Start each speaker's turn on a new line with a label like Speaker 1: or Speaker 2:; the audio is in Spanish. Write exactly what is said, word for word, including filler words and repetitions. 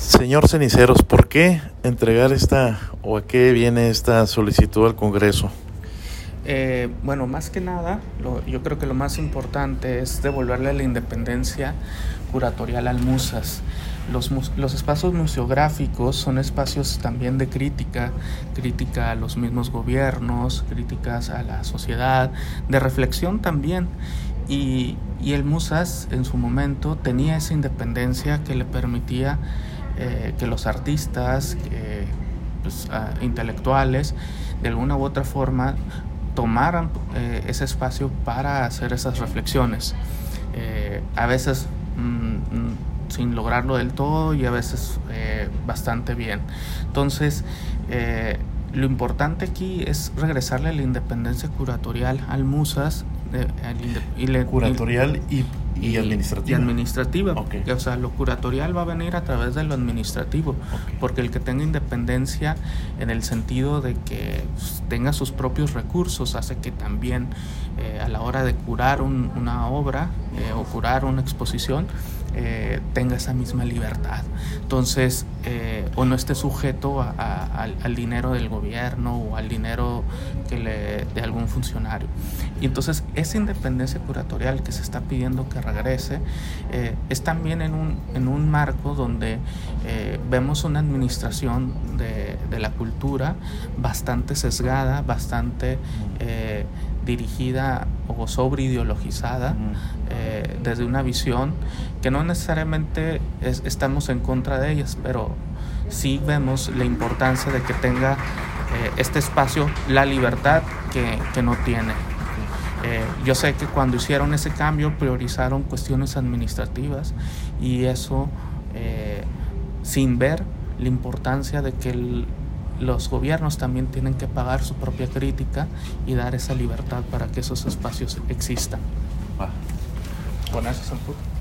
Speaker 1: Señor Ceniceros, ¿por qué entregar esta o a qué viene esta solicitud al Congreso?
Speaker 2: Eh, bueno, más que nada, lo, yo creo que lo más importante es devolverle la independencia curatorial al MUSAS. Los, los espacios museográficos son espacios también de crítica, crítica a los mismos gobiernos, críticas a la sociedad, de reflexión también. Y, y el MUSAS en su momento tenía esa independencia que le permitía eh, que los artistas, que, pues, uh, intelectuales, de alguna u otra forma, tomaran eh, ese espacio para hacer esas reflexiones. Eh, a veces mmm, sin lograrlo del todo y a veces eh, bastante bien. Entonces, eh, lo importante aquí es regresarle la independencia curatorial al MUSAS. Eh,
Speaker 1: y le, curatorial y, y, y administrativa.
Speaker 2: Y administrativa.
Speaker 1: Okay.
Speaker 2: O sea, lo curatorial va a venir a través de lo administrativo, okay. Porque el que tenga independencia en el sentido de que tenga sus propios recursos hace que también eh, a la hora de curar un, una obra eh, o curar una exposición eh, tenga esa misma libertad. Entonces, eh, o no esté sujeto a, a, al, al dinero del gobierno o al dinero que le, de algún funcionario. Y entonces esa independencia curatorial que se está pidiendo que regrese eh, es también en un, en un marco donde eh, vemos una administración de, de la cultura bastante sesgada, bastante eh, dirigida o sobreideologizada eh, desde una visión que no necesariamente es, estamos en contra de ellas, pero sí vemos la importancia de que tenga eh, este espacio la libertad que, que no tiene. Eh, yo sé que cuando hicieron ese cambio priorizaron cuestiones administrativas y eso eh, sin ver la importancia de que el, los gobiernos también tienen que pagar su propia crítica y dar esa libertad para que esos espacios existan.
Speaker 1: Ah.
Speaker 2: Con eso se